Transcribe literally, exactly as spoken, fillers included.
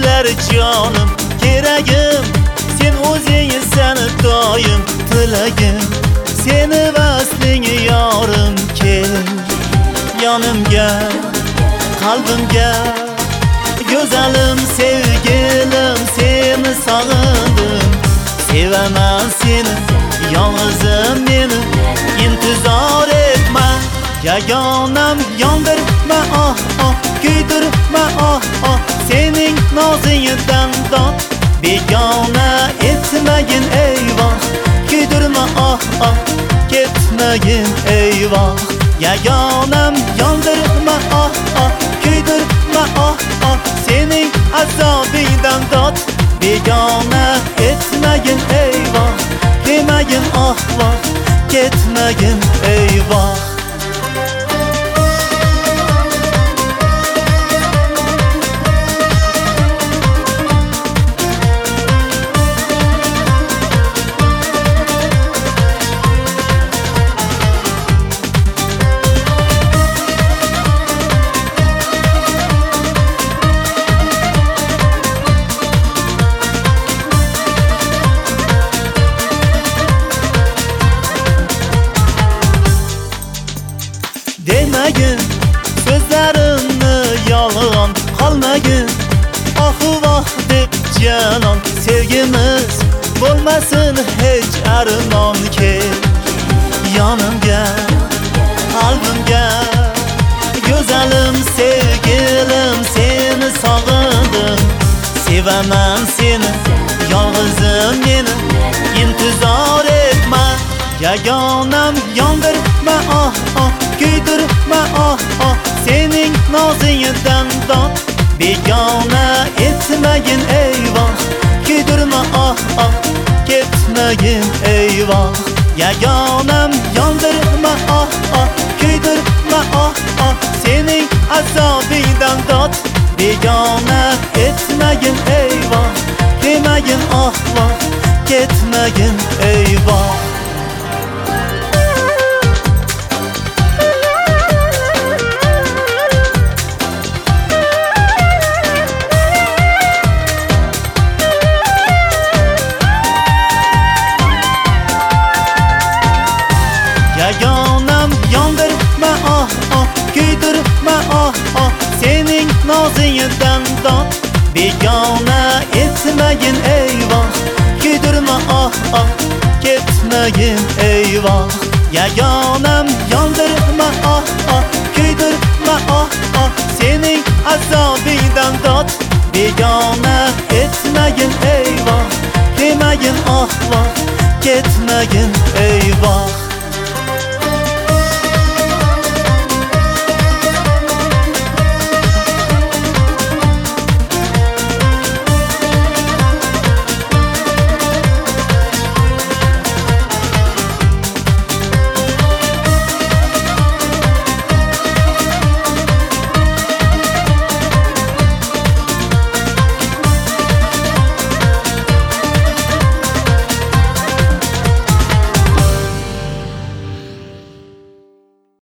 kelar jonim keragim, sen o'zingsan doim tilagim, seni vasling yorim kel yonimga, qalbimga, go'zalim sevgilim seni sog'indim, sevaman seni yolg'izim meni, intizor etma yagonam, yondirma oh oh, kuydirma oh oh, sening nozingdan dod begona etmagin eyvoh, kuydirma oh oh, ketmagin eyvoh, yagonam yondirma oh oh, kuydirma oh oh, sening azobingdan dod begona etmagin eyvoh, demagin oh voh, ketmagin eyvoh. Demagin so'zlarimni yolg'on qolmagin, ohu voh deb janon, sevgimiz bo'lmasin hech armon, kel yonimga, qalbimga, go'zalim sevgilim seni sog'indim, sevaman seni yolg'izim meni, intizor etma yagonam, yondirma oh oh, kuydirma oh oh, sening nozingdan dod begona etmagin eyvoh, kuydirma oh oh, ketmagin eyvoh, yagonam yondirma oh oh, kuydirma oh oh, sening azobingdan dod begona etmagin eyvoh, demagin oh voh, ketmagin eyvoh. Yagonam yondirma oh oh, kuydirma oh oh, sening nozingdan dod begona etmagin eyvoh, kuydirma oh oh, ketmagin eyvoh, yagonam yondirma oh oh, kuydirma oh oh, sening azobingdan dod begona etmagin eyvoh, demagin oh voh, ketmagin